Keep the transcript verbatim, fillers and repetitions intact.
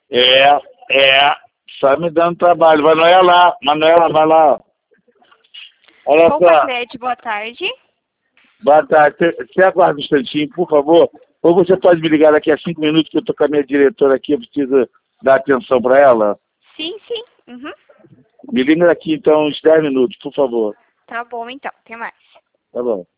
É, é, só me dando trabalho. Manuela, Manuela, vai lá. Olha só. Compacred, boa tarde. Boa tarde. Você aguarda um instantinho, por favor? Ou você pode me ligar daqui a cinco minutos que eu tô com a minha diretora aqui, eu preciso dar atenção para ela? Sim, sim. Uhum. Me liga daqui então uns dez minutos, por favor. Tá bom, então. Até mais. Tá bom.